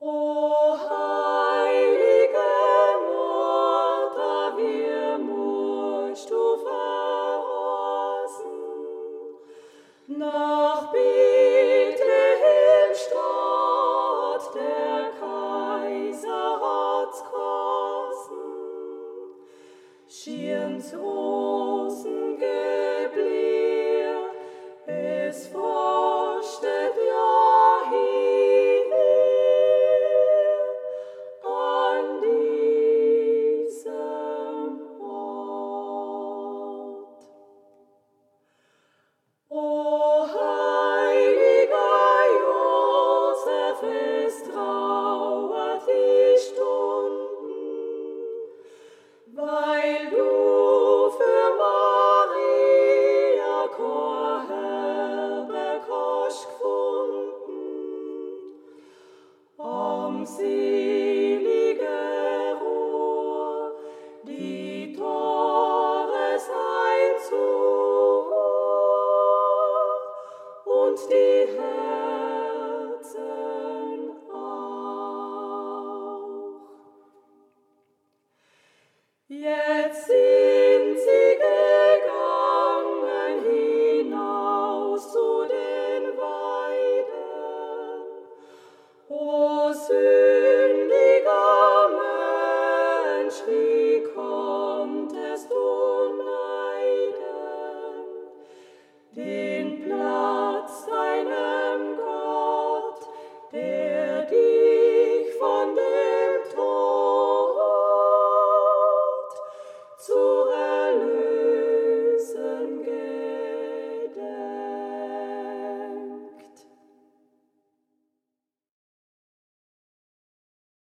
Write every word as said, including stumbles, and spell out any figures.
O heilige Mutter, wir musst du verrossen, nach Bethlehem Stadt der Kaiser hat's kosten, schirns Rosengeblier, es forstet ja hier an diesem Ort. O heiliger Josef, es trauert die Stunden, weil du für Maria kein Herberg hast gefunden. Am selige Ruhe, die Tore seien zu und die Herzen auch. Jetzt sind sie gegangen hinaus zu den Weiden, o